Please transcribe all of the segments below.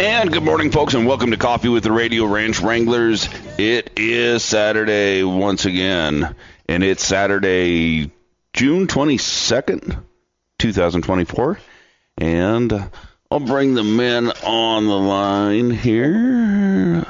And good morning, folks, and welcome to Coffee with the Radio Ranch Wranglers. It is Saturday once again, and it's Saturday, June 22nd, 2024. And I'll bring the men on the line here.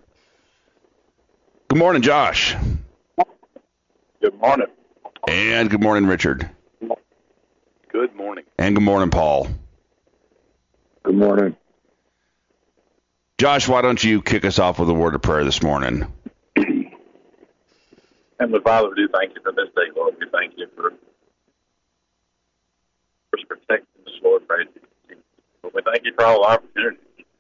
Good morning, Josh. Good morning. And good morning, Richard. Good morning. And good morning, Paul. Good morning. Josh, why don't you kick us off with a word of prayer this morning? Heavenly Father, we do thank you for this day, Lord. We thank you for protecting us, Lord. Praise you. We thank you for all the opportunities.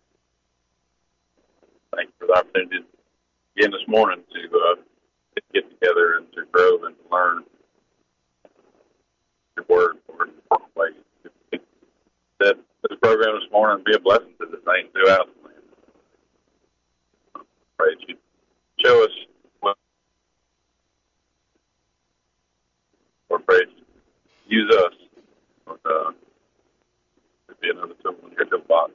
Thank you for the opportunity again this morning to get together and to grow and to learn your word, Lord. That this program this morning be a blessing to the saints throughout the land. Praise you. Show us what, or praise you. Use us to be another tool in your toolbox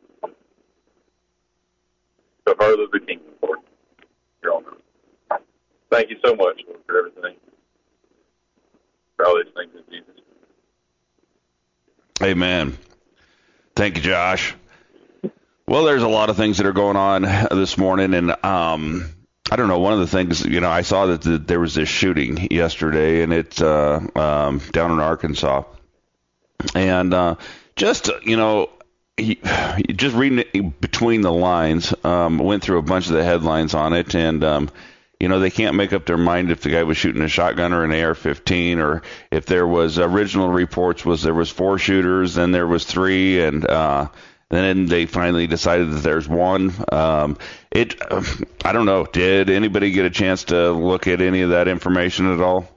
to further the kingdom, Lord. Your own. Thank you so much, Lord, for everything. For all these things in Jesus' name. Amen. Thank you, Josh. Well, there's a lot of things that are going on this morning, and I don't know. One of the things, I saw that there was this shooting yesterday, and it's down in Arkansas, and just reading it between the lines, went through a bunch of the headlines on it, and they can't make up their mind if the guy was shooting a shotgun or an AR-15, or if there was original reports there was 4 shooters, then there was 3, and then they finally decided that there's 1. I don't know. Did anybody get a chance to look at any of that information at all?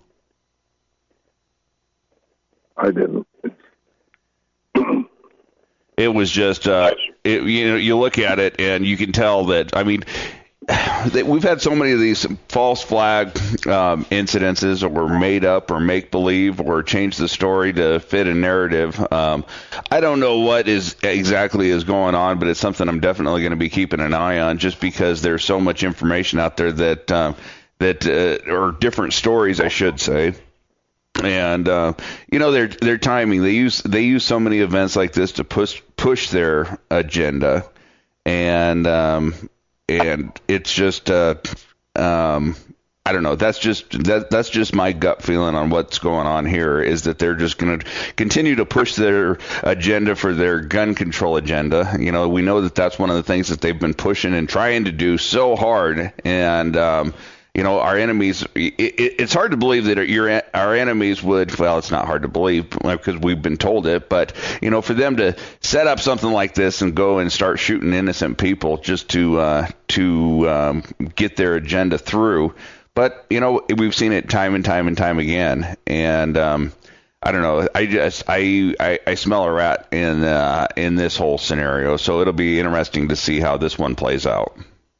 I didn't. It was just, you look at it and you can tell that, we've had so many of these false flag incidences, or made up or make believe or change the story to fit a narrative. I don't know what exactly is going on, but it's something I'm definitely going to be keeping an eye on, just because there's so much information out there that or different stories, I should say. And their timing, they use so many events like this to push their agenda, and it's just I don't know. That's just my gut feeling on what's going on here, is that they're just going to continue to push their agenda for their gun control agenda. We know that that's one of the things that they've been pushing and trying to do so hard, and our enemies, it's hard to believe that our enemies would, well, it's not hard to believe because we've been told it, but, for them to set up something like this and go and start shooting innocent people just to get their agenda through. But, we've seen it time and time and time again. And, I don't know. I smell a rat in this whole scenario. So it'll be interesting to see how this one plays out.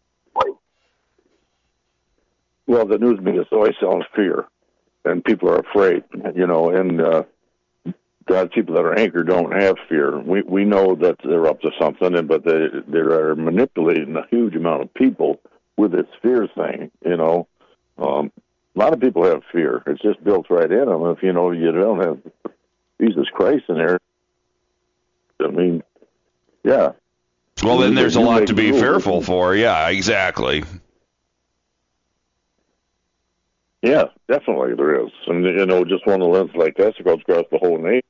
Well, the news media always sells fear, and people are afraid, and the people that are anchored don't have fear. We know that they're up to something, but they are manipulating a huge amount of people with this fear thing, A lot of people have fear. It's just built right in them. If, you don't have Jesus Christ in there, yeah. Well, then there's a lot to be fearful for. Yeah, exactly. Yeah, definitely there is. And, just one of the events like that goes across the whole nation.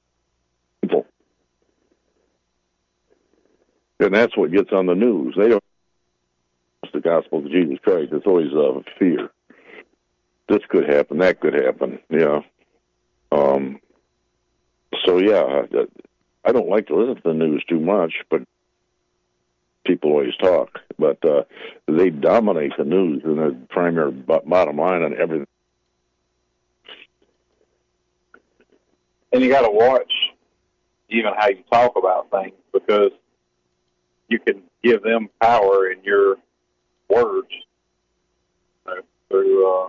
And that's what gets on the news. They don't the gospel of Jesus Christ. It's always fear. This could happen, that could happen, yeah. So, yeah, I don't like to listen to the news too much, but people always talk. But they dominate the news and the primary bottom line on everything. And you got to watch even how you talk about things, because you can give them power in your words through,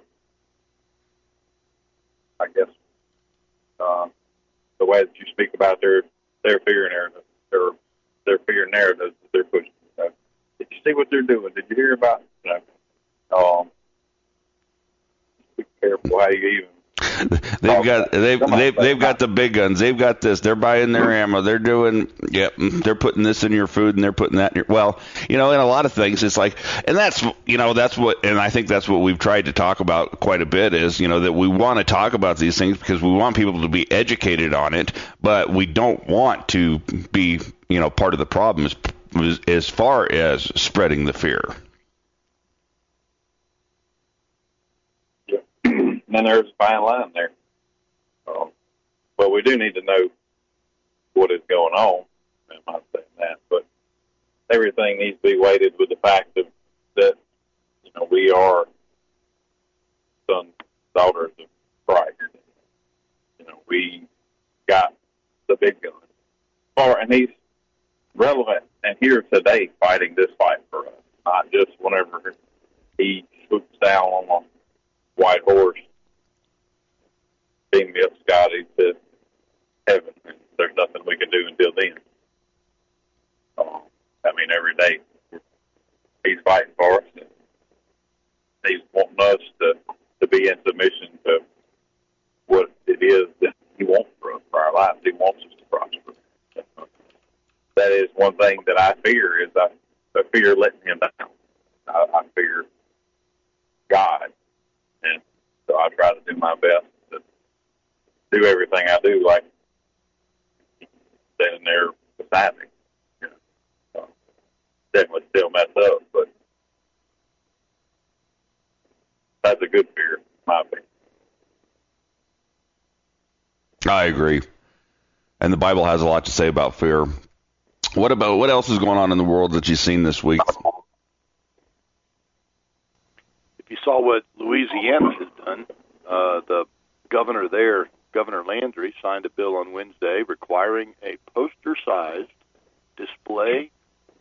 I guess, way that you speak about their fear narrative, their fear narratives that they're pushing. see what they're doing? Did you hear about? Be careful how you even. They've got the big guns. They've got this. They're buying their ammo. They're doing they're putting this in your food and they're putting that in your in a lot of things it's like, and that's what, and I think that's what we've tried to talk about quite a bit is that we want to talk about these things because we want people to be educated on it, but we don't want to be part of the problem as far as spreading the fear. And there's a fine line there. But we do need to know what is going on. I'm not saying that, but everything needs to be weighted with the fact that we are sons, daughters of Christ. We got the big gun. And he's relevant and here today fighting this fight for us, not just whenever he swoops down on a white horse, beam me up, Scotty, to heaven. And there's nothing we can do until then. Every day he's fighting for us, and he's wanting us to be in submission to what it is that he wants for us, for our lives. He wants us to prosper. That is one thing that I fear is I fear letting him down. I fear God, and so I try to do my best to do everything I do, like standing there beside me. Definitely still mess up, but that's a good fear, in my opinion. I agree. And the Bible has a lot to say about fear. What else is going on in the world that you've seen this week? If you saw what Louisiana has done, the governor there, Governor Landry, signed a bill on Wednesday requiring a poster-sized display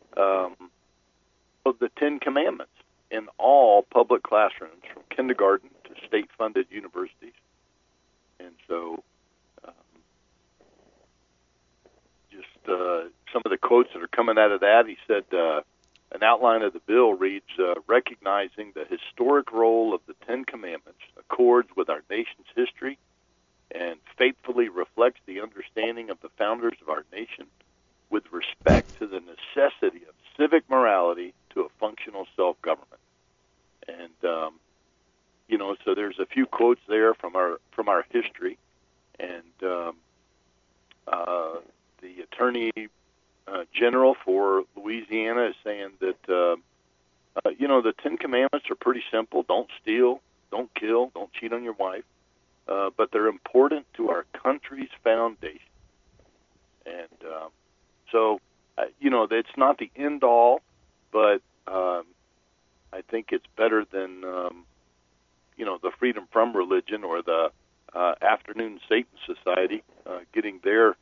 of the Ten Commandments in all public classrooms, from kindergarten to state-funded universities. And so some of the quotes that are coming out of that, he said, an outline of the bill reads, recognizing the historic role of the Ten Commandments accords with our nation's history and faithfully reflects the understanding of the founders of our nation with respect to the necessity of civic morality to a functional self-government. And, so there's a few quotes there from our history. And the Attorney General for Louisiana is saying that, the Ten Commandments are pretty simple. Don't steal, don't kill, don't cheat on your wife. But they're important to our country's foundation. And it's not the end all, but I think it's better than, the Freedom From Religion or the Afternoon Satan Society getting their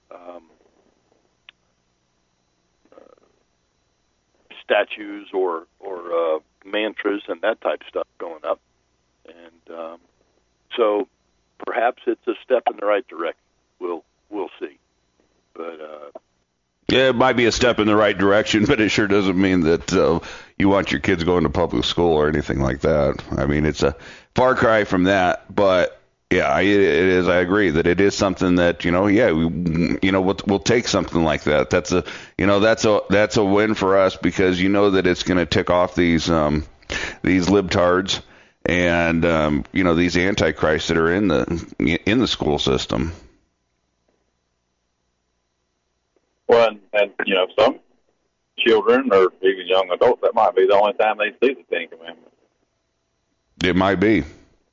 statues or mantras and that type of stuff going up. And so perhaps it's a step in the right direction. We'll see. But yeah, it might be a step in the right direction, but it sure doesn't mean that you want your kids going to public school or anything like that. I mean, it's a far cry from that, but yeah, it is. I agree that it is something that we'll take something like that. That's a win for us because that it's going to tick off these libtards and these antichrists that are in the school system. Well, and some children or even young adults, that might be the only time they see the Ten Commandments. It might be.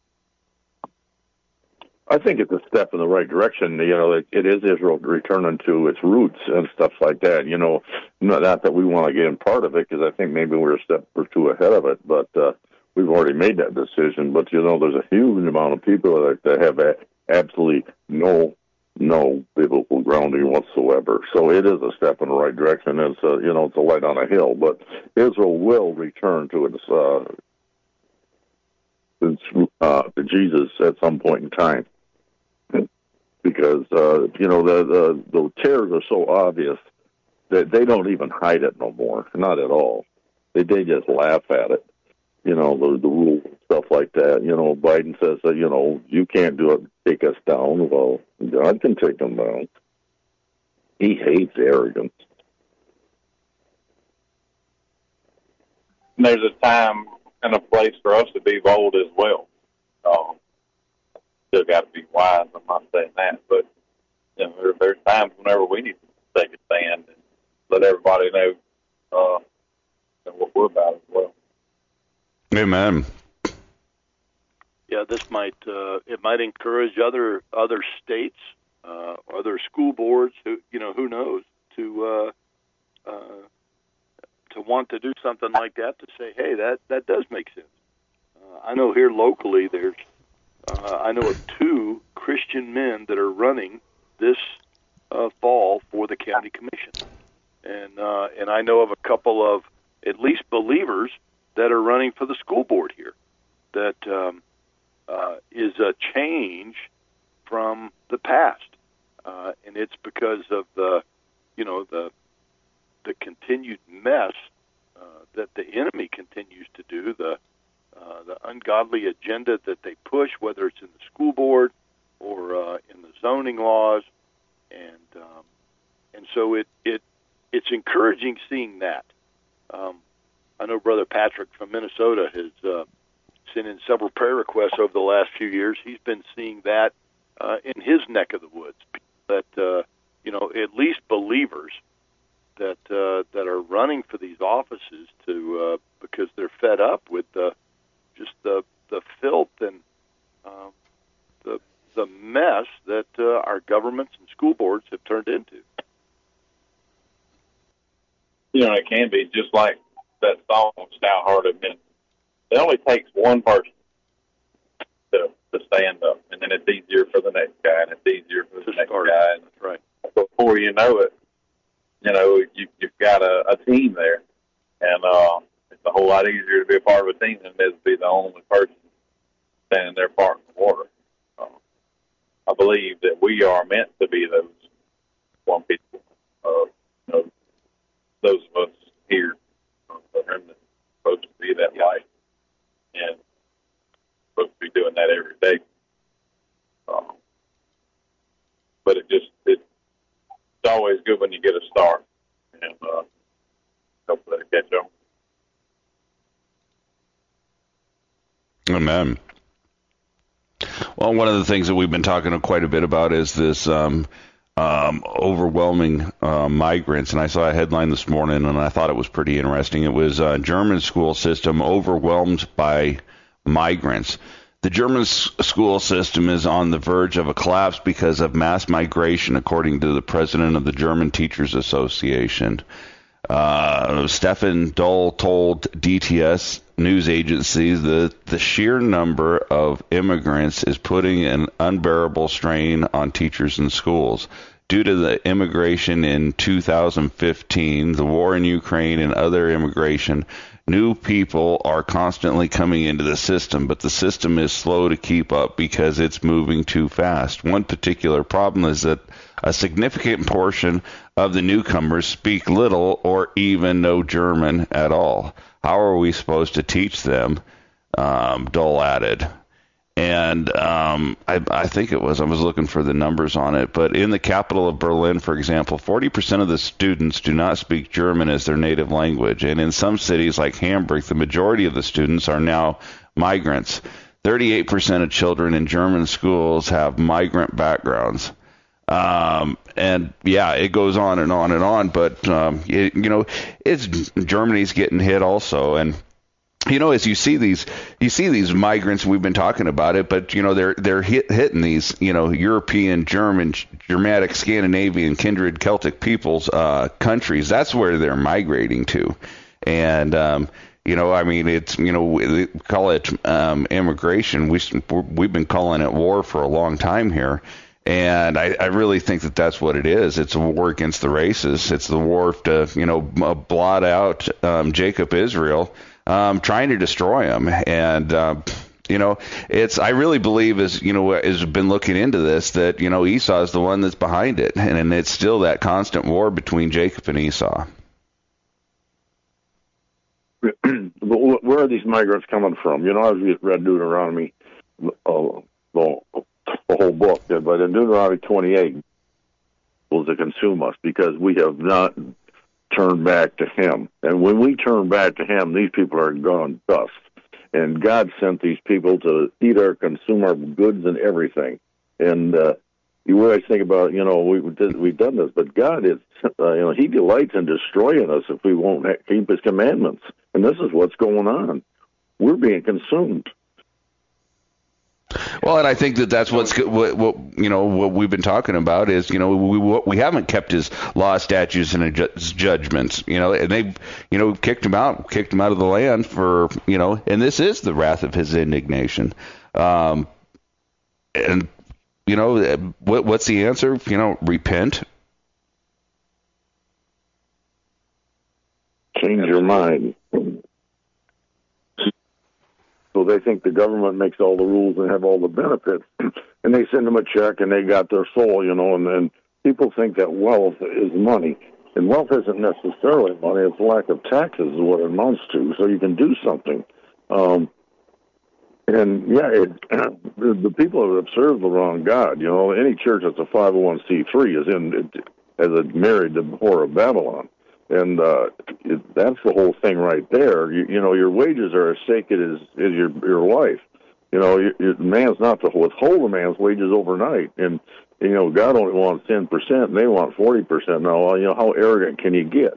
I think it's a step in the right direction. It is Israel returning to its roots and stuff like that. Not that we want to get in part of it, because I think maybe we're a step or two ahead of it, but we've already made that decision. But, there's a huge amount of people that have absolutely no biblical grounding whatsoever. So it is a step in the right direction. It's it's a light on a hill. But Israel will return to to Jesus at some point in time, because the tears are so obvious that they don't even hide it no more, not at all. They just laugh at it. The rules and stuff like that. Biden says that, you can't do it, take us down. Well, God can take them down. He hates arrogance. And there's a time and a place for us to be bold as well. Still got to be wise. I'm not saying that, but there's times whenever we need to take a stand and let everybody know what we're about as well. Amen. Yeah, this might encourage other states, other school boards who knows to want to do something like that, to say, hey, that does make sense. I know here locally I know of 2 Christian men that are running this fall for the county commission, and I know of a couple of at least believers that are running for the school board here. That is a change from the past, and it's because of the continued mess that the enemy continues to do, the ungodly agenda that they push, whether it's in the school board or in the zoning laws, and so it's encouraging seeing that. I know Brother Patrick from Minnesota has sent in several prayer requests over the last few years. He's been seeing that in his neck of the woods, that at least believers that are running for these offices because they're fed up with the filth and the mess that our governments and school boards have turned into. It can be just like that song, Stout-Hearted Men. It only takes one person to stand up, and then it's easier for the next guy, and it's easier for the next guy. And right. Before you know it, you've got a team there, and it's a whole lot easier to be a part of a team than it is to be the only person standing there parting the water. I believe that we are meant to be those one people, those of us here, the remnant, supposed to be that light, and supposed to be doing that every day. But it's always good when you get a start, and hopefully it'll catch on. Amen. Well, one of the things that we've been talking quite a bit about is this overwhelming migrants, and I saw a headline this morning, and I thought it was pretty interesting. It was German school system overwhelmed by migrants. The German school system is on the verge of a collapse because of mass migration, according to the president of the German Teachers Association. Stefan Doll told DTS news agency that the sheer number of immigrants is putting an unbearable strain on teachers and schools. Due to the immigration in 2015, the war in Ukraine, and other immigration, new people are constantly coming into the system, but the system is slow to keep up because it's moving too fast. One particular problem is that a significant portion of the newcomers speak little or even no German at all. How are we supposed to teach them? Dole added. And I think I was looking for the numbers on it, but in the capital of Berlin, for example, 40% of the students do not speak German as their native language. And in some cities like Hamburg, the majority of the students are now migrants. 38% of children in German schools have migrant backgrounds. And yeah, it goes on and on and on, but it's Germany's getting hit also. And as you see these migrants, we've been talking about it, but they're hitting these European, German, Germanic, Scandinavian, kindred Celtic peoples countries. That's where they're migrating to, and it's we call it immigration. We've been calling it war for a long time here. And I really think that that's what it is. It's a war against the races. It's the war to, blot out Jacob Israel, trying to destroy him. And, I really believe, as been looking into this, that, Esau is the one that's behind it. And it's still that constant war between Jacob and Esau. But where are these migrants coming from? You know, I've read Deuteronomy, the whole book, but in Deuteronomy 28, will to consume us because we have not turned back to Him. And when we turn back to Him, these people are gone dust. And God sent these people to eat our, consume our goods and everything. And you always think about, you know, we've done this, but God is, you know, He delights in destroying us if we won't keep His commandments. And this is what's going on. We're being consumed. Well, and I think that's what you know, what we've been talking about is, you know, we haven't kept His law, statutes, and His judgments, you know, and they've, you know, kicked him out of the land for, you know, and this is the wrath of His indignation. And you know, what's the answer? You know, repent. Change your mind. So they think the government makes all the rules and have all the benefits, and they send them a check and they got their soul, you know, and then people think that wealth is money. And wealth isn't necessarily money, it's lack of taxes is what it amounts to, so you can do something. And yeah, the people have served the wrong God. You know, any church that's a 501c3 has married the whore of Babylon. And that's the whole thing right there. You know, your wages are as sacred as your life. You know, your man's not to withhold a man's wages overnight. And, you know, God only wants 10%, and they want 40%. Now, you know, how arrogant can you get?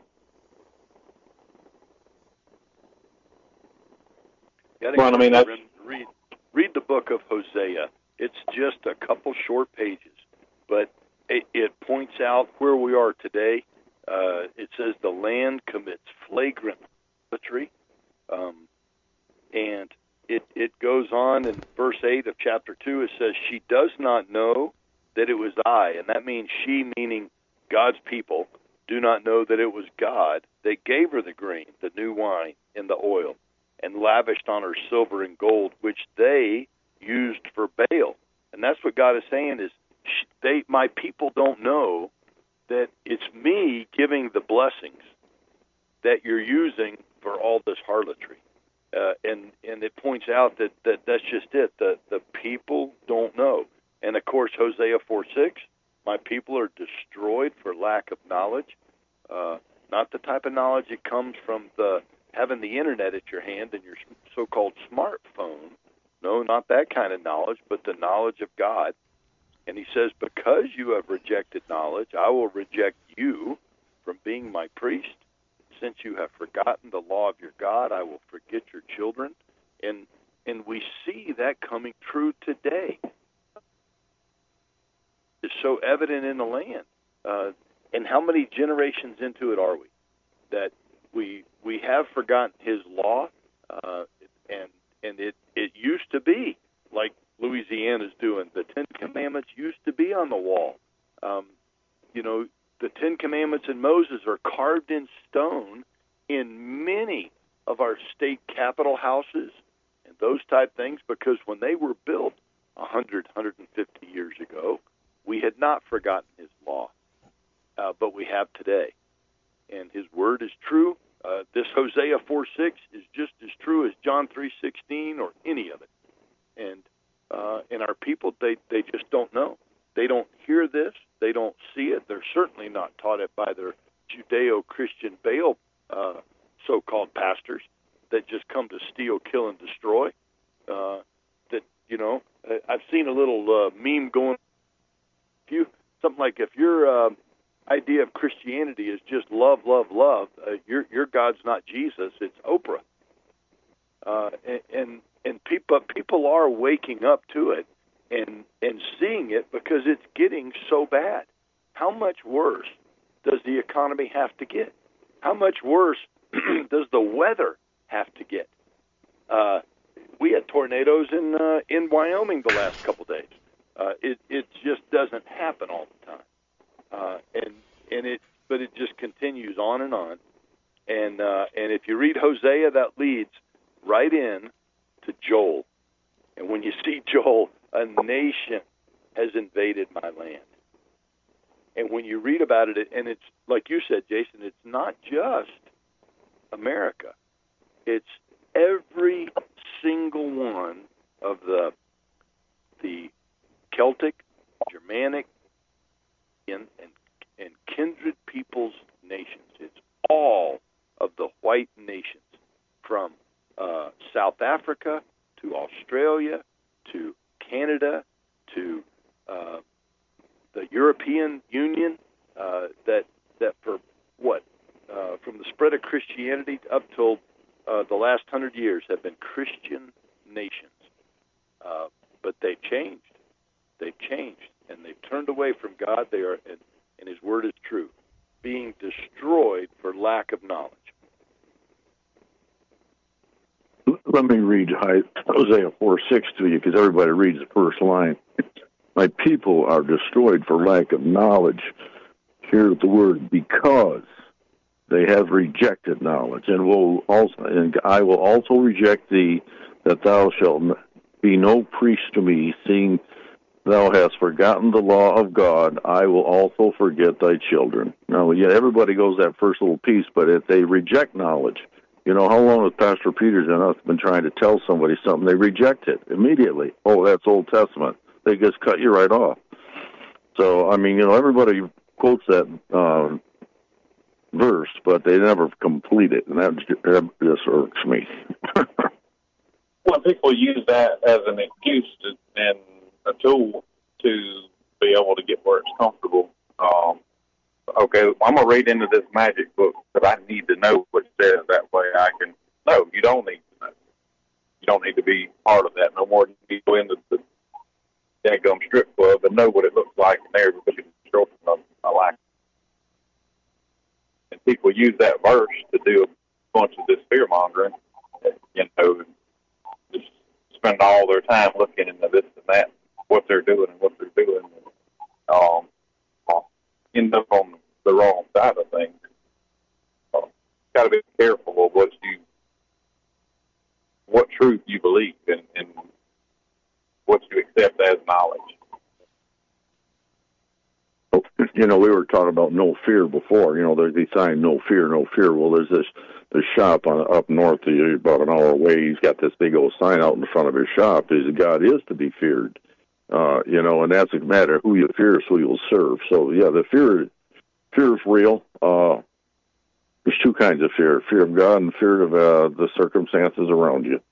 Well, I mean, read the book of Hosea. It's just a couple short pages, but it points out where we are today. It says the land commits flagrant idolatry, and it goes on in verse 8 of chapter 2. It says, she does not know that it was I, and that means she, meaning God's people, do not know that it was God that gave her the grain, the new wine, and the oil, and lavished on her silver and gold, which they used for Baal. And that's what God is saying is, my people don't know that it's me giving the blessings that you're using for all this harlotry. And it points out that that's just it. The people don't know. And, of course, Hosea 4:6, my people are destroyed for lack of knowledge. Not the type of knowledge that comes from having the Internet at your hand and your so-called smartphone. No, not that kind of knowledge, but the knowledge of God. And he says, because you have rejected knowledge, I will reject you from being my priest. Since you have forgotten the law of your God, I will forget your children. And we see that coming true today. It's so evident in the land. And how many generations into it are we? That we have forgotten His law, and it used to be like Louisiana's doing. The Ten Commandments used to be on the wall. You know, the Ten Commandments and Moses are carved in stone in many of our state capitol houses and those type things, because when they were built 100, 150 years ago, we had not forgotten His law, but we have today. And His word is true. This Hosea 4:6 is just as true as John 3:16 or any of it. And our people, they just don't know. They don't hear this. They don't see it. They're certainly not taught it by their Judeo-Christian Baal so-called pastors that just come to steal, kill, and destroy. That, you know, I've seen a little meme going. Something like, if your idea of Christianity is just love, love, love, your God's not Jesus, it's Oprah. And people are waking up to it and seeing it, because it's getting so bad. How much worse does the economy have to get? How much worse does the weather have to get? We had tornadoes in Wyoming the last couple days. It just doesn't happen all the time, but it just continues on and on. And if you read Hosea, that leads right in to Joel. And when you see Joel, a nation has invaded my land. And when you read about it, and it's like you said, Jason, it's not just America. It's every single one of the Celtic, Germanic, and kindred peoples nations. It's all of the white nations, from South Africa to Australia to Canada to the European Union. That for what from the spread of Christianity up till the last 100 years have been Christian nations, but they've changed. They've changed, and they've turned away from God. They are, and His word is true, being destroyed for lack of knowledge. Let me read Hosea 4:6 to you, because everybody reads the first line. My people are destroyed for lack of knowledge. Hear the word, because they have rejected knowledge, and I will also reject thee, that thou shalt be no priest to me, seeing thou hast forgotten the law of God. I will also forget thy children. Now, yeah, everybody goes that first little piece, but if they reject knowledge, you know, how long has Pastor Peters and us been trying to tell somebody something? They reject it immediately. Oh, that's Old Testament. They just cut you right off. So, I mean, you know, everybody quotes that verse, but they never complete it, and that just irks me. Well, people use that as an excuse and a tool to be able to get where it's comfortable. Okay, I'm going to read into this magic book, but I need to know what it says. That way I can... No, you don't need to know. You don't need to be part of that no more than you go into the daggum strip club and know what it looks like in there because you can control a lack. And people use that verse to do a bunch of this fear-mongering, you know, just spend all their time looking into this and that, what they're doing and what they're doing, and end up on the wrong side of things. Got to be careful of what truth you believe and what you accept as knowledge. You know, we were talking about no fear before. You know, there's the sign, no fear, no fear. Well, there's this shop up north of you, about an hour away. He's got this big old sign out in front of his shop. God is to be feared. You know, and that's a matter of who you fear is who you'll serve. So, yeah, the fear is real. There's two kinds of fear: fear of God and fear of the circumstances around you.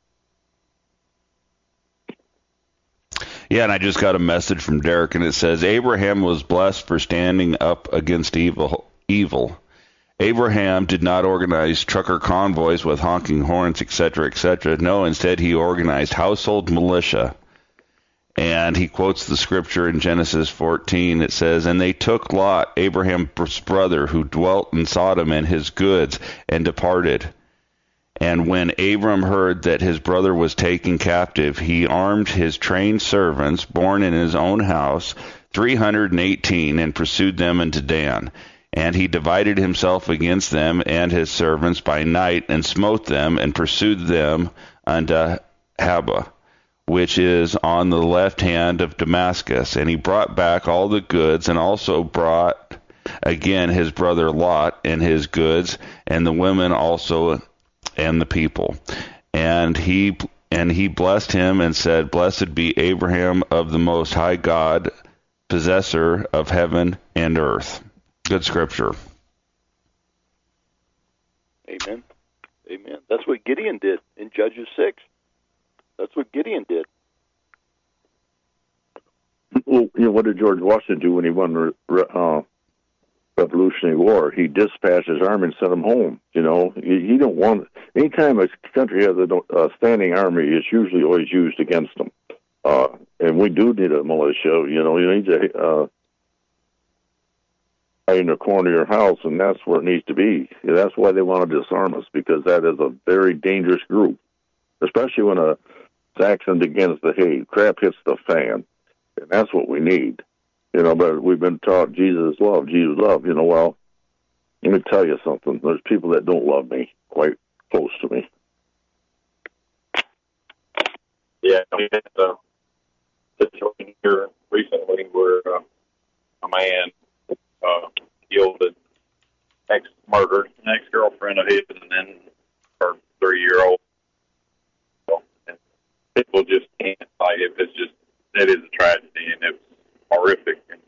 Yeah, and I just got a message from Derek, and it says, Abraham was blessed for standing up against evil. Abraham did not organize trucker convoys with honking horns, etc., etc. No, instead he organized household militia. And he quotes the scripture in Genesis 14. It says, and they took Lot, Abraham's brother, who dwelt in Sodom, and his goods, and departed. And when Abram heard that his brother was taken captive, he armed his trained servants, born in his own house, 318, and pursued them into Dan. And he divided himself against them and his servants by night, and smote them, and pursued them unto Haba, which is on the left hand of Damascus. And he brought back all the goods, and also brought again his brother Lot and his goods, and the women also, and the people. And he blessed him and said, Blessed be Abraham of the Most High God, possessor of heaven and earth. Good scripture. Amen. Amen. That's what Gideon did in Judges 6. That's what Gideon did. Well, you know, what did George Washington do when he won Revolutionary War? He dispatched his army and sent them home. You know, he don't want. Anytime a country has a standing army, it's usually always used against them. And we do need a militia. You know, you need to in the corner of your house, and that's where it needs to be. That's why they want to disarm us, because that is a very dangerous group, especially when a Saxon begins to hate. Crap hits the fan, and that's what we need. You know, but we've been taught Jesus love, Jesus love. You know, well, let me tell you something. There's people that don't love me quite close to me. Yeah, we had a situation here recently where a man killed murdered an ex-girlfriend of his, and then 3-year-old. And people just can't, like, it is a tragedy, and it's horrific. And,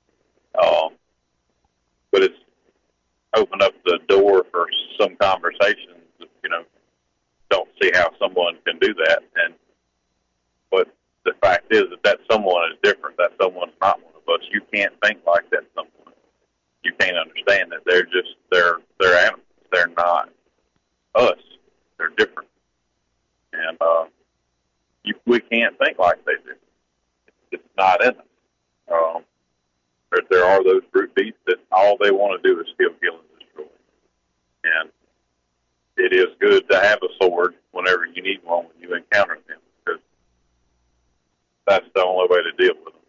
but it's opened up the door for some conversations, don't see how someone can do that. But the fact is that someone is different. That someone's not one of us. You can't think like that someone. You can't understand that they're animals. They're not us. They're different. And we can't think like they do. It's not in us. There are those brute beasts that all they want to do is steal, kill, and destroy. And it is good to have a sword whenever you need one when you encounter them, because that's the only way to deal with them.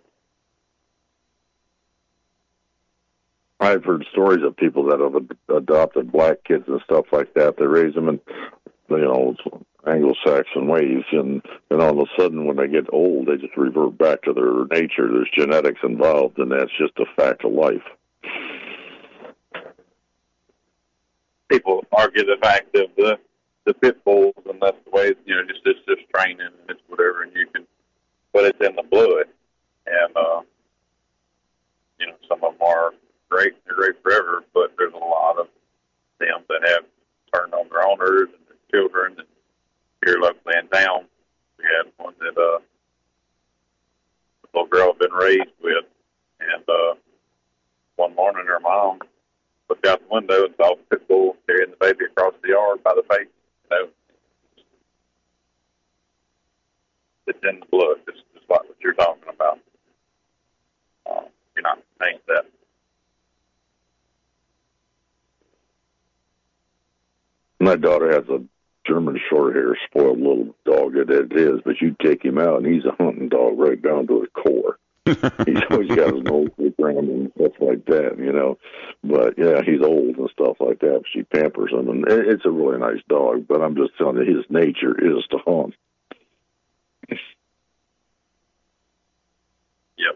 I've heard stories of people that have adopted black kids and stuff like that. They raise them in, Anglo-Saxon ways, and all of a sudden when they get old, they just revert back to their nature. There's genetics involved, and that's just a fact of life. People argue the fact of the pit bulls, and that's the way, it's just training and it's whatever, and but it's in the blood. And, some of them are great, they're great forever, but there's a lot of them that have turned on their owners and their children. And here locally in town, we had one that the little girl had been raised with, and one morning her mom looked out the window and saw the pit bull carrying the baby across the yard by the face. It's in the blood. It's just like what you're talking about. You're not saying that. My daughter has a German short hair, spoiled little dog. It is, but you take him out, and he's a hunting dog right down to his core. He's always got his nose around and stuff like that, But yeah, he's old and stuff like that. But she pampers him, and it's a really nice dog. But I'm just telling you, his nature is to hunt. Yep.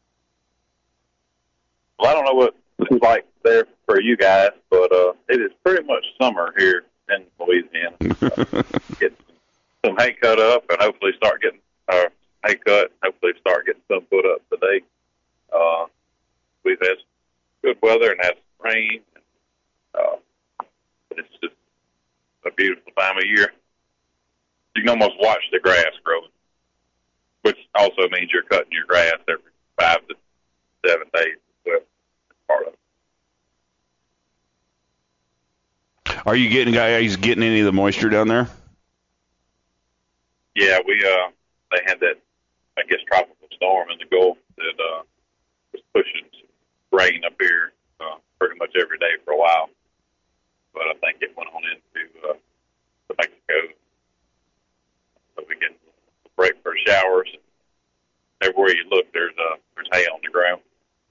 Well, I don't know what it's like there for you guys, but it is pretty much summer here in Louisiana. Get some hay cut up, and hopefully start getting hay cut. Hopefully start getting some put up today. We've had good weather and had some rain. It's just a beautiful time of year. You can almost watch the grass growing, which also means you're cutting your grass every 5 to 7 days. Well, part of it. Are you getting any of the moisture down there? Yeah, they had that, I guess, tropical storm in the Gulf that was pushing rain up here pretty much every day for a while. But I think it went on into Mexico, so we get a break for showers. Everywhere you look, there's hay on the ground.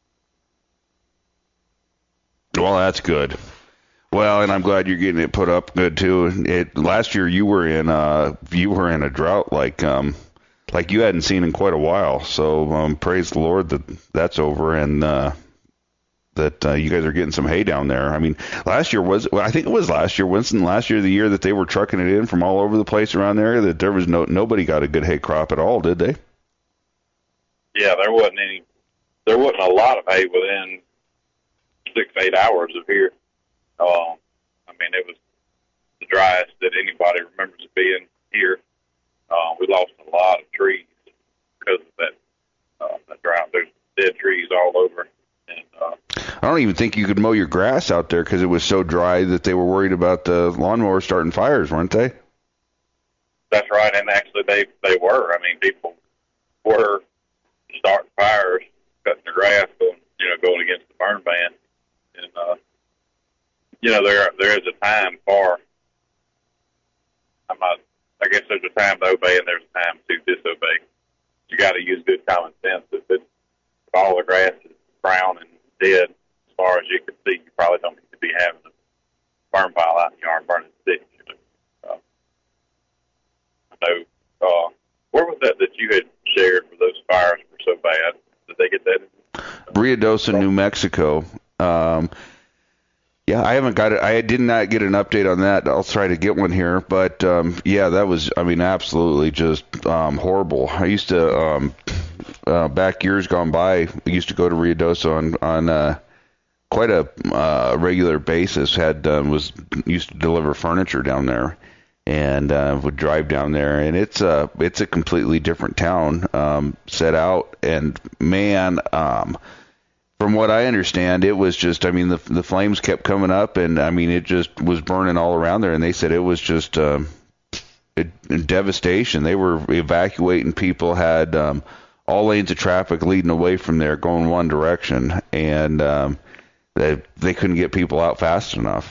Well, that's good. Well, and I'm glad you're getting it put up good too. Last year you were in a drought like you hadn't seen in quite a while. So praise the Lord that's over, and that you guys are getting some hay down there. I mean, last year I think it was last year. Wasn't last year the year that they were trucking it in from all over the place around there? That there was nobody got a good hay crop at all, did they? Yeah, there wasn't any. There wasn't a lot of hay within 6-8 hours of here. I mean, it was the driest that anybody remembers it being here. We lost a lot of trees because of that drought. There's dead trees all over. And I don't even think you could mow your grass out there because it was so dry that they were worried about the lawnmower starting fires, weren't they? That's right, and actually they were. I mean, people were starting fires, cutting the grass, going against the burn ban. And there is a time for. I guess there's a time to obey and there's a time to disobey. You got to use good common sense. If all the grass is brown and dead as far as you can see, you probably don't need to be having a burn pile out in your yard burning sticks. I know. Where was that you had shared where those fires were so bad? Did they get that? Ruidoso, New Mexico. Yeah, I haven't got it. I did not get an update on that. I'll try to get one here. But yeah, that was, I mean, absolutely just horrible. I used to back years gone by. I used to go to Ruidoso on quite a regular basis. Used to deliver furniture down there, and would drive down there. And it's a completely different town set out. And man. From what I understand, it was just, I mean, the flames kept coming up, and I mean, it just was burning all around there. And they said it was just a devastation. They were evacuating people, had all lanes of traffic leading away from there, going one direction, and they couldn't get people out fast enough.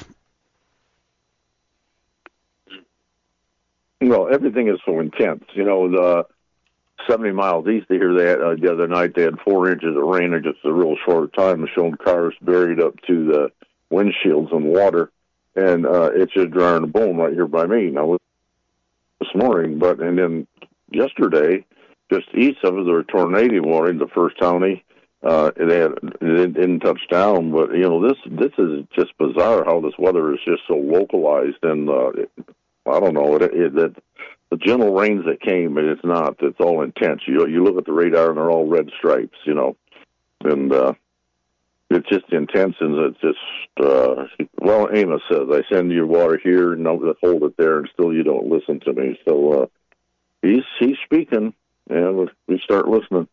Well, everything is so intense. You know, the 70 miles east of here, they had, the other night, they had 4 inches of rain in just a real short time, showing cars buried up to the windshields in water, and it's just drying a bone right here by me. Now, this morning, and then yesterday, just east of us, there were tornado warnings, the first county. It didn't touch down, but you know, this is just bizarre how this weather is just so localized, and I don't know the gentle rains that came, and it's all intense. You look at the radar and they're all red stripes, you know, and it's just intense, and it's just well, Amos says, I send you water here and hold it there, and still you don't listen to me. So he's speaking, and we start listening.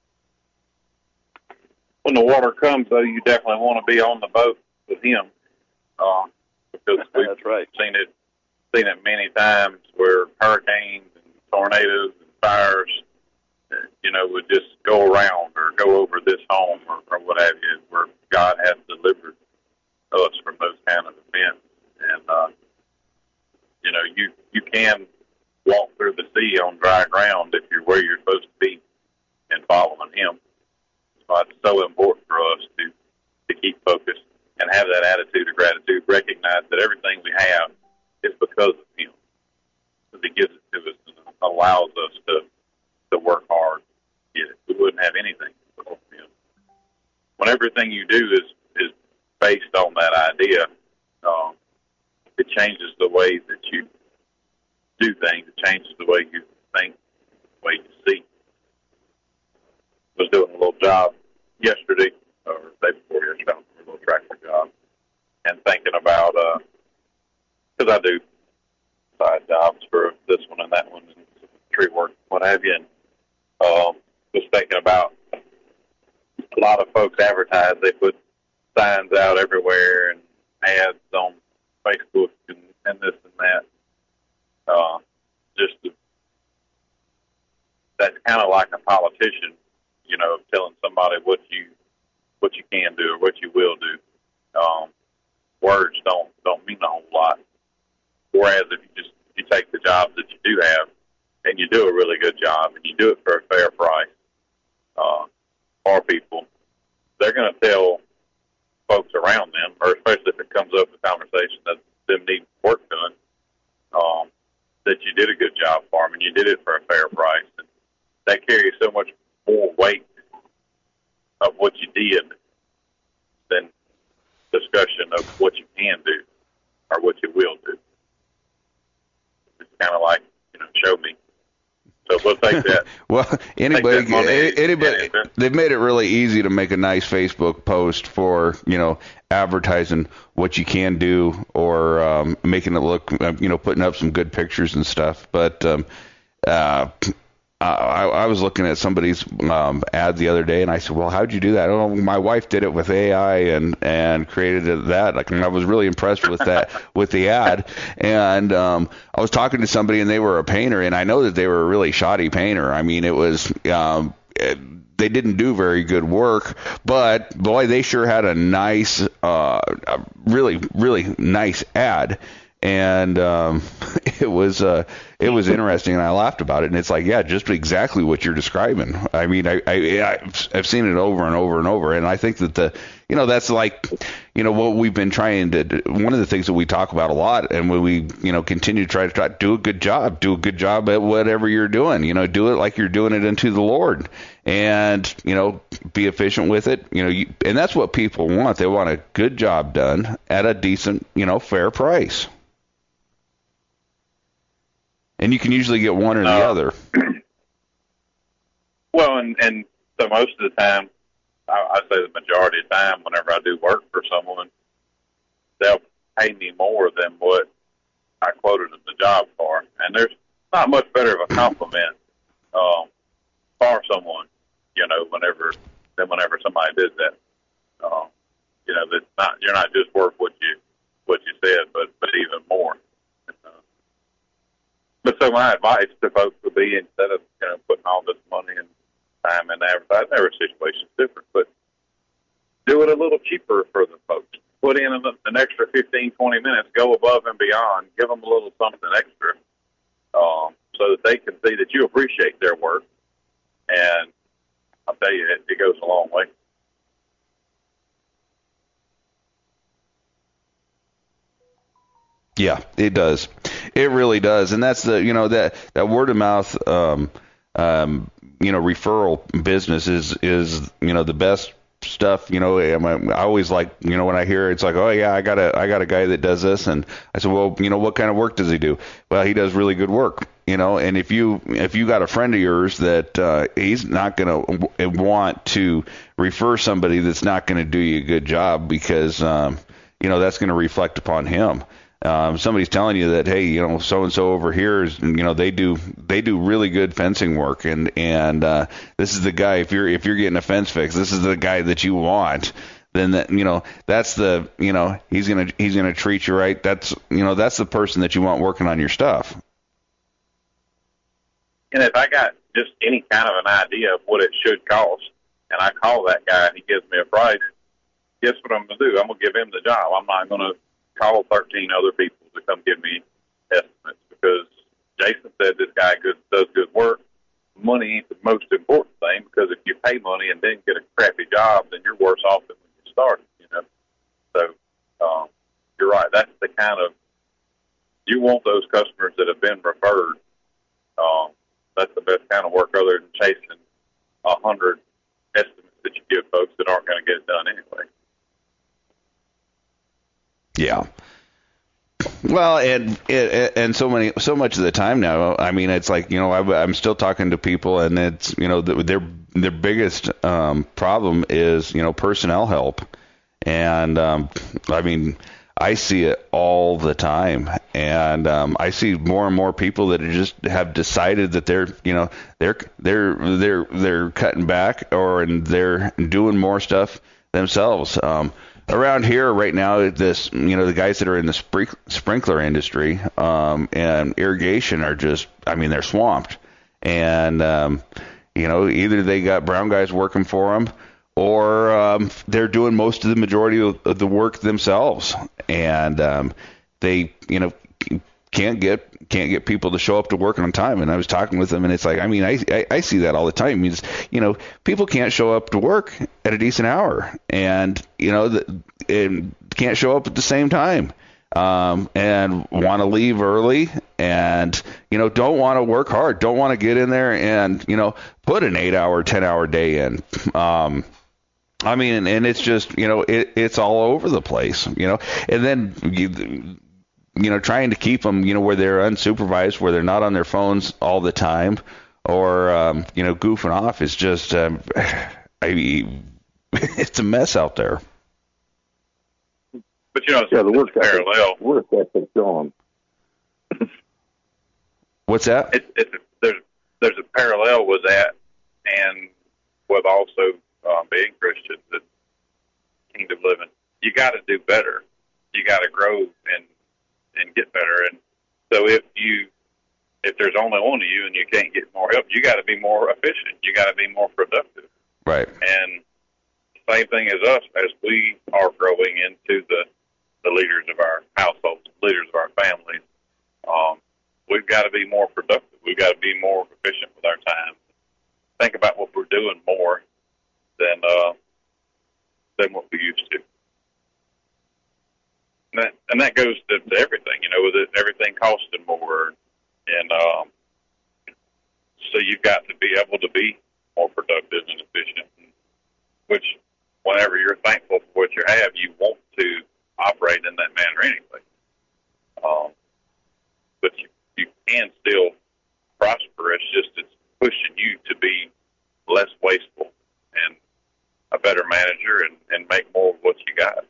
When the water comes, though, you definitely want to be on the boat with him, because we've That's right. seen it many times where hurricanes and tornadoes and fires, you know, would just go around or go over this home or what have you, where God has delivered us from those kind of events. And, you know, you can walk through the sea on dry ground if you're where you're supposed to be and following him. So it's so important for us to keep focused and have that attitude of gratitude, recognize that everything we have is because of him. Because he gives it to us and allows us to work hard to get it. We wouldn't have anything without him. When everything you do is based on that idea, it changes the way that you do things. It changes the way you think, the way you see. I was doing a little job yesterday, or the day before yesterday, a little tractor job, and thinking about, because I do side jobs for this one and that one, and tree work, what have you, and was thinking about a lot of folks advertise. They put signs out everywhere and ads on Facebook and this and that. That's kind of like a politician, you know, telling somebody what you can do or what you will do. Words don't mean a whole lot. Whereas if you take the jobs that you do have and you do a really good job and you do it for a fair price, for people, they're going to tell folks around them, or especially if it comes up in conversation that them need work done, that you did a good job for them and you did it for a fair price. And that carries so much more weight of what you did than discussion of what you can do or what you will do. It's kind of like, you know, show me. So we'll take that. Well, anybody, they've made it really easy to make a nice Facebook post for, you know, advertising what you can do, or making it look, you know, putting up some good pictures and stuff. But I was looking at somebody's ad the other day, and I said, well, how'd you do that? Oh, my wife did it with AI and created that. Like, I was really impressed with that, with the ad. And I was talking to somebody, and they were a painter, and I know that they were a really shoddy painter. I mean, it was they didn't do very good work, but boy, they sure had a nice, really, really nice ad. And it was interesting, and I laughed about it. And it's like, yeah, just exactly what you're describing. I mean, I've seen it over and over and over, and I think that that's like, you know, what we've been trying to do. One of the things that we talk about a lot, and when we, you know, continue to try do a good job at whatever you're doing. You know, do it like you're doing it unto the Lord. and, be efficient with it. And that's what people want. They want a good job done at a decent, fair price. And you can usually get one or the other. Well, and so most of the time, I say the majority of the time, whenever I do work for someone, they'll pay me more than what I quoted the job for. And there's not much better of a compliment for someone, whenever somebody did that. That's not, you're not just worth what you said, but even more. But so my advice to folks would be, instead of putting all this money and time in advertising, every situation's different, but do it a little cheaper for the folks. Put in an extra 15, 20 minutes, go above and beyond, give them a little something extra, so that they can see that you appreciate their work. And I'll tell you, it goes a long way. Yeah, it does. It really does. And that's the, that word of mouth, referral business is the best stuff. I always like, when I hear it's like, oh yeah, I got a guy that does this. And I said, well, what kind of work does he do? Well, he does really good work, and if you got a friend of yours that, he's not going to want to refer somebody that's not going to do you a good job, because, that's going to reflect upon him. Somebody's telling you that, hey, so and so over here is, they do really good fencing work, and this is the guy. If you're getting a fence fix, this is the guy that you want. Then that's the he's gonna treat you right. That's the person that you want working on your stuff. And if I got just any kind of an idea of what it should cost, and I call that guy and he gives me a price, guess what I'm gonna do? I'm gonna give him the job. I'm not gonna call 13 other people to come give me estimates, because Jason said this guy does good work. Money ain't the most important thing, because if you pay money and then get a crappy job, then you're worse off than when you started, So you're right. That's the kind of, you want those customers that have been referred. That's the best kind of work, other than chasing 100 estimates that you give folks that aren't going to get it done anyway. Yeah. Well, and so much of the time now, I mean, it's like, I'm still talking to people, and it's, their biggest problem is, personnel help. And I mean, I see it all the time, and I see more and more people that just have decided that they're cutting back, or they're doing more stuff themselves. Around here right now, the guys that are in the sprinkler industry and irrigation are just, they're swamped. And, either they got brown guys working for them, or they're doing most of the majority of the work themselves. And they, can't get people to show up to work on time. And I was talking with them, and it's like, I see that all the time. It means, people can't show up to work at a decent hour, and, and can't show up at the same time, and want to leave early, and, don't want to work hard, don't want to get in there and, put an 8-hour, 10-hour day in. And it's just, it's all over the place, and then trying to keep them, where they're unsupervised, where they're not on their phones all the time, or, goofing off is just, it's a mess out there. But, the work ethic gone. What's that? There's a parallel with that, and with also being Christians and kingdom living. You got to do better. You got to grow and get better. And so if there's only one of you and you can't get more help, you got to be more efficient. You got to be more productive. Right. And same thing as us, as we are growing into the leaders of our households, leaders of our families. We've got to be more productive. We've got to be more efficient with our time. Think about what we're doing more than what we used to. And that goes to everything, with everything costing more. And so you've got to be able to be more productive and efficient. Which, whenever you're thankful for what you have, you want to operate in that manner anyway. But you can still prosper. It's pushing you to be less wasteful and a better manager and make more of what you got.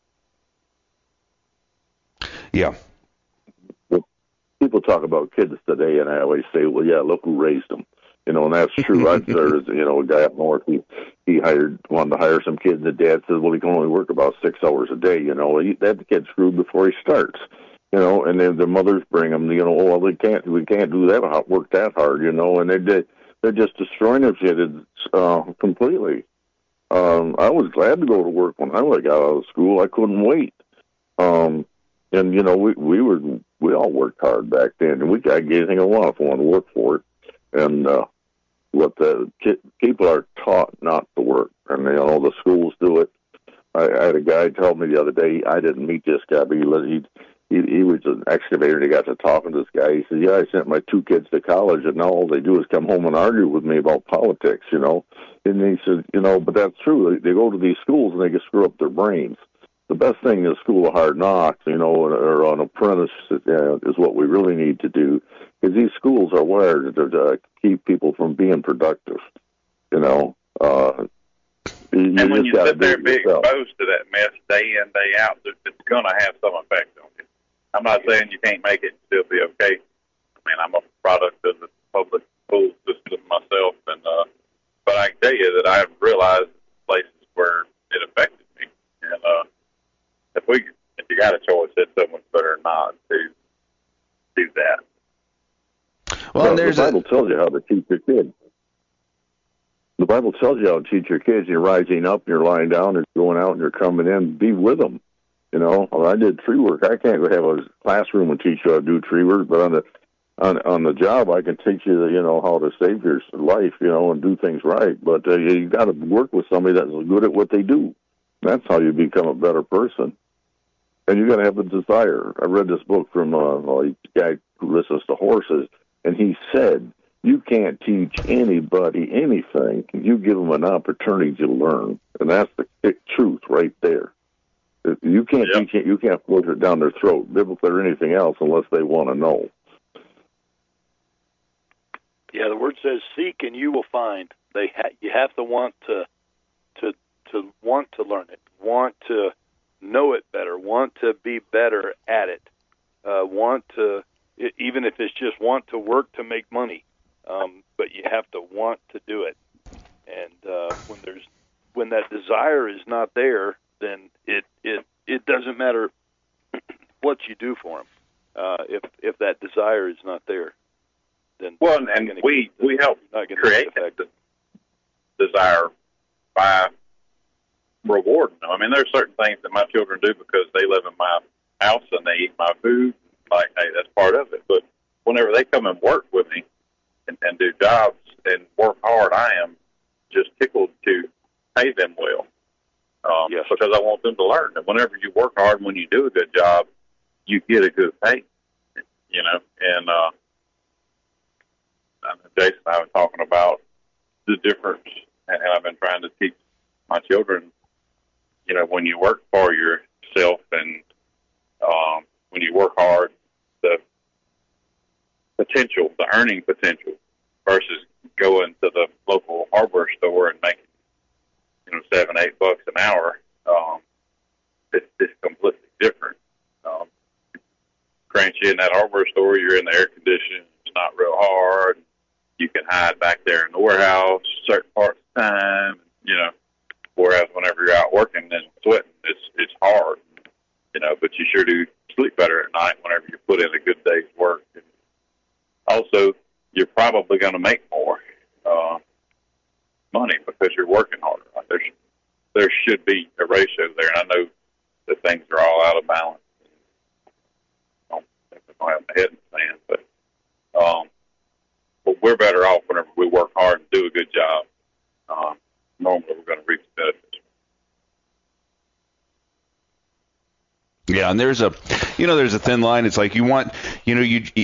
Yeah. People talk about kids today, and I always say, well, yeah, look who raised them. And that's true. There's, a guy up north, he wanted to hire some kids, and the dad says, well, he can only work about 6 hours a day, that kid's screwed before he starts, and then the mothers bring him, well, we can't do that, work that hard, and they're just destroying their kids, completely. I was glad to go to work when I got out of school. I couldn't wait. And we all worked hard back then, and we got anything I want if we want to work for it. And what the people are taught not to work, and the schools do it. I had a guy tell me the other day. I didn't meet this guy, but he was an excavator. And he got to talking to this guy. He said, "Yeah, I sent my 2 kids to college, and now all they do is come home and argue with me about politics." And he said, but that's true. They go to these schools and they can screw up their brains. The best thing is School of Hard Knocks, or an apprentice is what we really need to do, because these schools are wired to keep people from being productive. And when you sit there and be exposed to that mess day in, day out, it's going to have some effect on you. I'm not saying you can't make it and still be okay. I mean, I'm a product of the public school system myself, and but I can tell you that I've realized places where it affected me, and if you got a choice, it's so much better not to do that. Well, the Bible tells you how to teach your kids. The Bible tells you how to teach your kids. You're rising up, you're lying down, you're going out, and you're coming in. Be with them. I did tree work. I can't go have a classroom and teach you how to do tree work, but on the job, I can teach you, how to save your life, and do things right. But you got to work with somebody that's good at what they do. That's how you become a better person. And you got to have the desire. I read this book from a guy who listens to horses, and he said, you can't teach anybody anything. You give them an opportunity to learn, and that's the truth right there. You can't teach it. You can't force it down their throat, biblically or anything else, unless they want to know. Yeah, the word says, "Seek and you will find." You have to want to want to learn it, want to know it better, want to be better at it, want to, even if it's just want to work to make money, but you have to want to do it. And when that desire is not there, then it doesn't matter what you do for them. If that desire is not there, then and we help create that desire by rewarding them. I mean, there's certain things that my children do because they live in my house and they eat my food. Like, hey, that's part of it. But whenever they come and work with me and do jobs and work hard, I am just tickled to pay them well. Because I want them to learn. And whenever you work hard, when you do a good job, you get a good pay. And Jason and I were talking about the difference, and I've been trying to teach my children, when you work for yourself and when you work hard, the potential, the earning potential, versus going to the local hardware store and making, $7-8 an hour, it's completely different. Granted, you in that hardware store, you're in the air conditioning, it's not real hard. You can hide back there in the warehouse certain parts of the time, whereas whenever you're out working and sweating, it's hard, but you sure do sleep better at night whenever you put in a good day's work. And also, you're probably going to make more money because you're working harder. Like there should be a ratio there, and I know that things are all out of balance. I don't have my head in the sand, but we're better off whenever we work hard and do a good job. Normally, we're going to reap the benefits. Yeah, and there's a thin line. It's like you want, and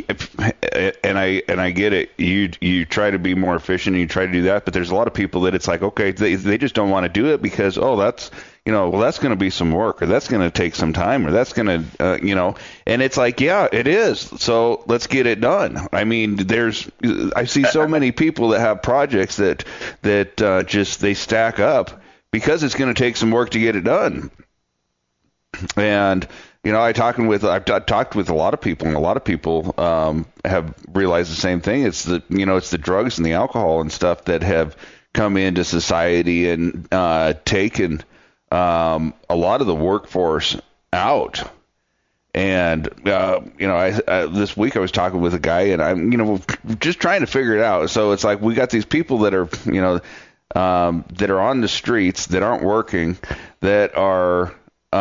I get it. You try to be more efficient and you try to do that, but there's a lot of people that it's like, okay, they just don't want to do it because, that's going to be some work, or that's going to take some time, or that's going to, and it's like, yeah, it is. So let's get it done. I mean, I see so many people that have projects that just they stack up because it's going to take some work to get it done. And I've talked with a lot of people, and a lot of people have realized the same thing. It's the drugs and the alcohol and stuff that have come into society and taken a lot of the workforce out. And this week I was talking with a guy, and I'm just trying to figure it out. So it's like we got these people that are that are on the streets, that aren't working, that are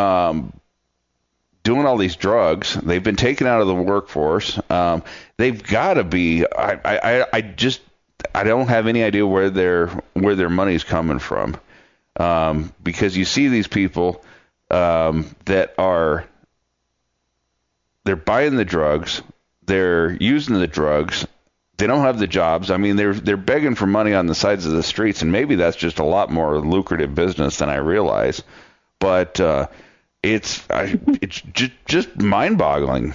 doing all these drugs. They've been taken out of the workforce. They've got to be. I don't have any idea where their money's coming from, because you see these people that are they're buying the drugs, they're using the drugs. They don't have the jobs. I mean, they're begging for money on the sides of the streets, and maybe that's just a lot more lucrative business than I realize. But it's just mind-boggling.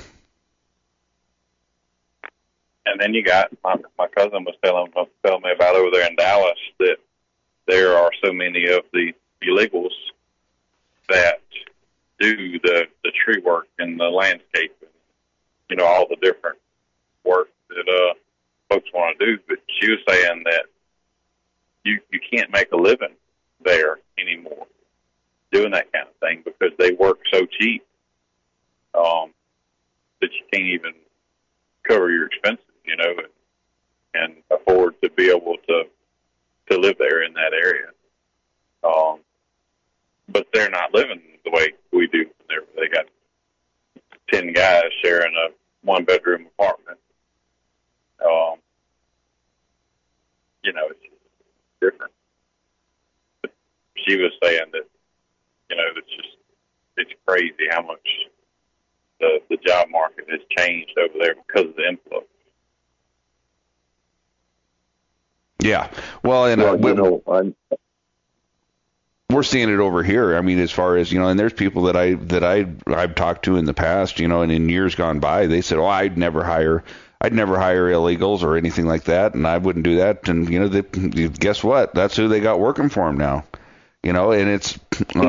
And then you got my cousin was telling me about over there in Dallas that there are so many of the illegals that do the tree work and the landscape, and all the different work that folks want to do. But she was saying that you can't make a living there anymore doing that kind of thing because they work so cheap that you can't even cover your expenses, and afford to be able to live there in that area. But they're not living the way we do. They got 10 guys sharing a one-bedroom apartment. It's different. But she was saying that, it's crazy how much the job market has changed over there because of the influx. Yeah. Well, and we're seeing it over here. I mean, as far as, and there's people that I've talked to in the past, and in years gone by, they said, I'd never hire illegals or anything like that, and I wouldn't do that. And guess what? That's who they got working for them now. And it's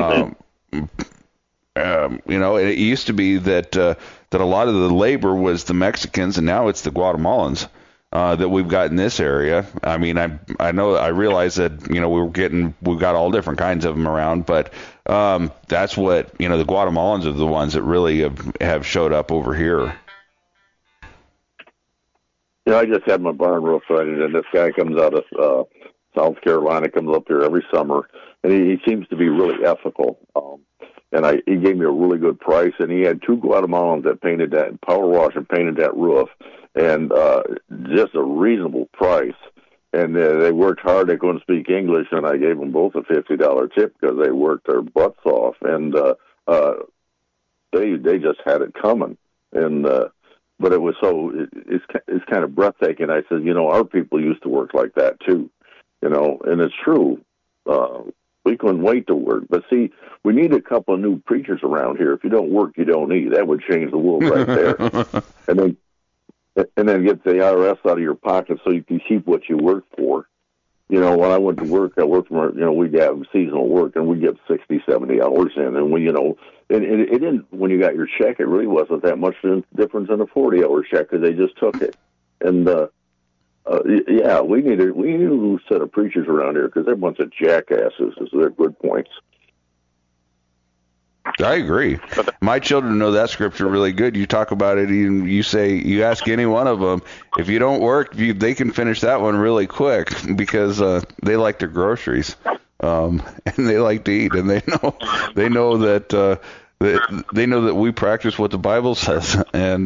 it used to be that a lot of the labor was the Mexicans, and now it's the Guatemalans that we've got in this area. I mean, I realize that we've got all different kinds of them around, but that's what the Guatemalans are the ones that really have showed up over here. I just had my barn roof ready, and this guy comes out of South Carolina, comes up here every summer, and he seems to be really ethical. And he gave me a really good price, and he had two Guatemalans that painted that, power wash and painted that roof, and just a reasonable price. And they worked hard. They couldn't speak English, and I gave them both a $50 tip because they worked their butts off, and they just had it coming. And but it was it's kind of breathtaking. I said, our people used to work like that too, and it's true. We couldn't wait to work. But see, we need a couple of new preachers around here. If you don't work, you don't eat. That would change the world right there. and then get the IRS out of your pocket so you can keep what you work for. When I went to work, I worked for, we'd have seasonal work, and we'd get 60, 70 hours in. And and it didn't, when you got your check, it really wasn't that much difference in a 40-hour check because they just took it. And, we need a new set of preachers around here because they're a bunch of jackasses. They're good points. I agree. My children know that scripture really good. You talk about it, you ask any one of them, if you don't work, they can finish that one really quick because they like their groceries, and they like to eat, and they know that we practice what the Bible says, and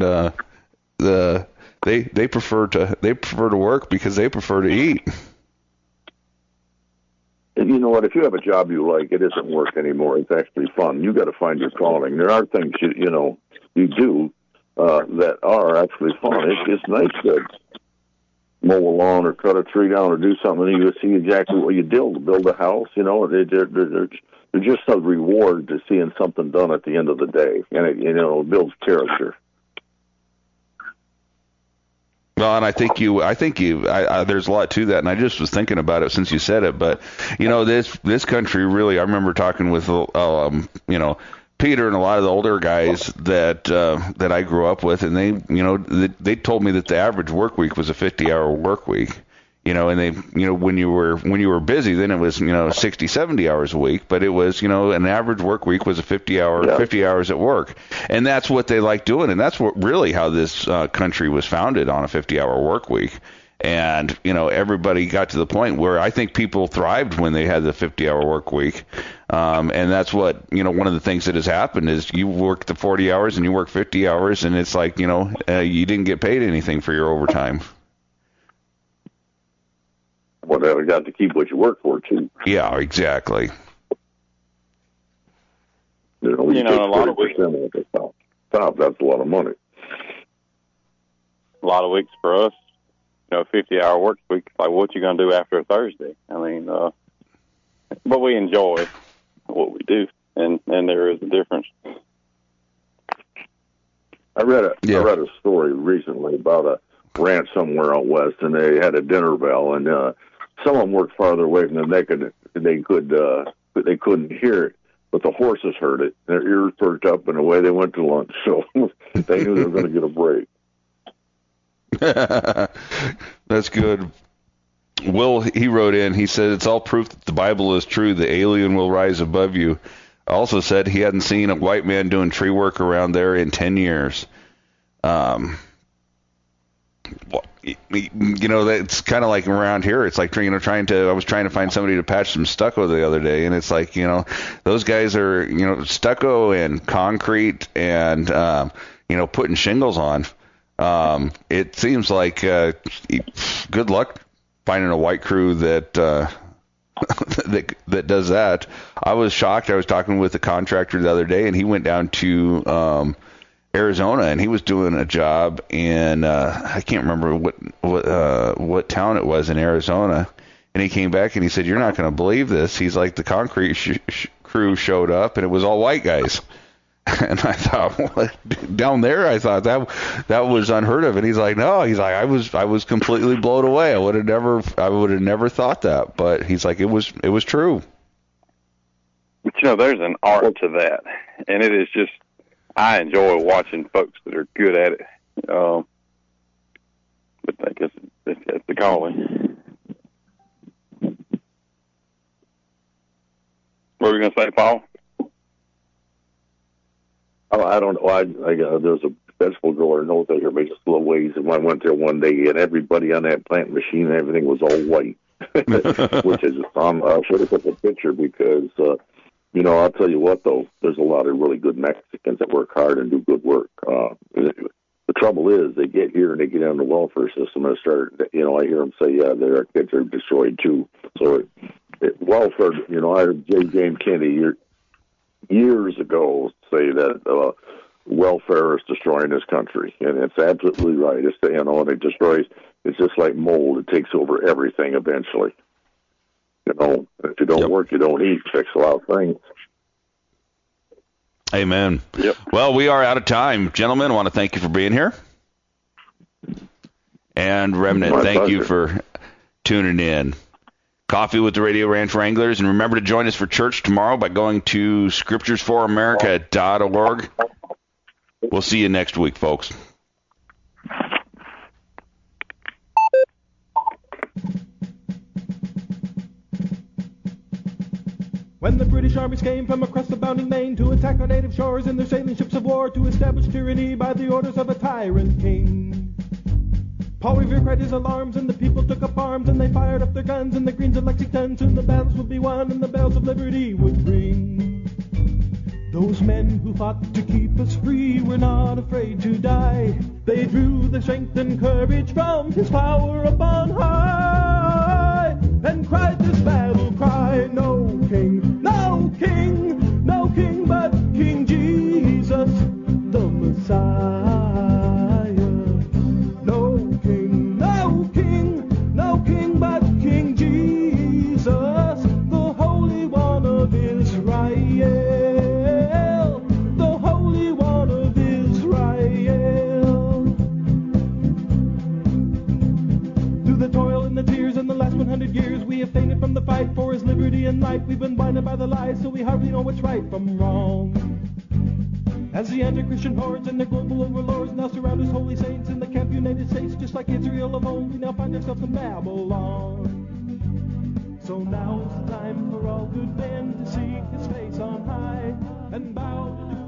they prefer to work because they prefer to eat. And you know what? If you have a job you like, it isn't work anymore. It's actually fun. You got to find your calling. There are things you do that are actually fun. It's nice to mow a lawn or cut a tree down or do something, and you see exactly what you build a house. There's just a reward to seeing something done at the end of the day, and it builds character. Well, and I think there's a lot to that, and I just was thinking about it since you said it. But this country really, I remember talking with Peter and a lot of the older guys that I grew up with, and they told me that the average work week was a 50-hour work week. And they, when you were busy, then it was, 60, 70 hours a week, but it was, an average work week was a 50 hours at work. And that's what they like doing. And that's really how this country was founded, on a 50-hour work week. And, everybody got to the point where I think people thrived when they had the 50-hour work week. And that's what, one of the things that has happened is you work the 40 hours and you work 50 hours, and it's like, you didn't get paid anything for your overtime. Whatever, got to keep what you work for, too. Yeah, exactly. A lot of weeks. Top, that's a lot of money. A lot of weeks for us, 50-hour work week, like what you going to do after a Thursday? I mean, but we enjoy what we do, and there is a difference. I read a story recently about a ranch somewhere out west, and they had a dinner bell, and some of them worked farther away from them. They couldn't hear it, but the horses heard it. Their ears perked up, and away they went to lunch. So they knew they were going to get a break. That's good. Will, he wrote in, he said, it's all proof that the Bible is true. The alien will rise above you. Also said he hadn't seen a white man doing tree work around there in 10 years. That's kind of like around here. It's like, I was trying to find somebody to patch some stucco the other day, and it's like, those guys are, stucco and concrete and, putting shingles on. It seems like, good luck finding a white crew that does that. I was shocked. I was talking with a contractor the other day, and he went down to, Arizona, and he was doing a job in I can't remember what town it was in Arizona, and he came back and he said, "You're not going to believe this." He's like, the concrete crew showed up, and it was all white guys. And I thought, down there, I thought that was unheard of. And he's like, no, I was completely blown away. I would have never thought that, but he's like, it was true. But there's an art to that, and it is just. I enjoy watching folks that are good at it, but I guess it's the calling. What were you going to say, Paul? Oh, I don't know. There's a vegetable grower north of here, makes a little ways, and I went there one day, and everybody on that plant machine and everything was all white, which is I should have put the picture because. I'll tell you what, though, there's a lot of really good Mexicans that work hard and do good work. The trouble is they get here and they get on the welfare system and start, I hear them say, yeah, their kids are destroyed too. So welfare, I heard J. James Kennedy years ago say that welfare is destroying this country. And it's absolutely right. It's, and it destroys, it's just like mold. It takes over everything eventually. If you don't work, you don't eat. Fix a lot of things. Amen. Yep. Well, we are out of time. Gentlemen, I want to thank you for being here. And Remnant, thank you for tuning in. Coffee with the Radio Ranch Wranglers. And remember to join us for church tomorrow by going to scripturesforamerica.org. We'll see you next week, folks. When the British armies came from across the bounding main to attack our native shores in their sailing ships of war to establish tyranny by the orders of a tyrant king. Paul Revere cried his alarms and the people took up arms and they fired up their guns and the Greens of Lexington. Soon the battles would be won and the bells of liberty would ring. Those men who fought to keep us free were not afraid to die. They drew their strength and courage from his power upon high and cried this battle cry. have fainted from the fight for his liberty and light. We've been blinded by the lies, so we hardly know what's right from wrong. As the anti-Christian hordes and their global overlords now surround us holy saints in the camp United States, just like Israel of old, we now find ourselves in Babylon. So now's the time for all good men to seek his face on high and bow to do